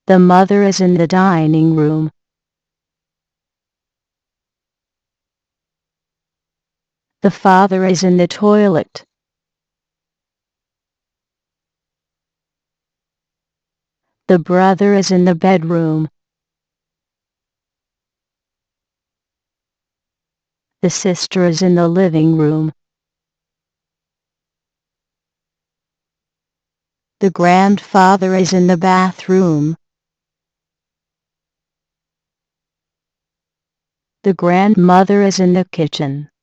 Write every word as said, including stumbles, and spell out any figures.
The mother is in the dining room. The father is in the toilet. The brother is in the bedroom. The sister is in the living room. The grandfather is in the bathroom. The grandmother is in the kitchen.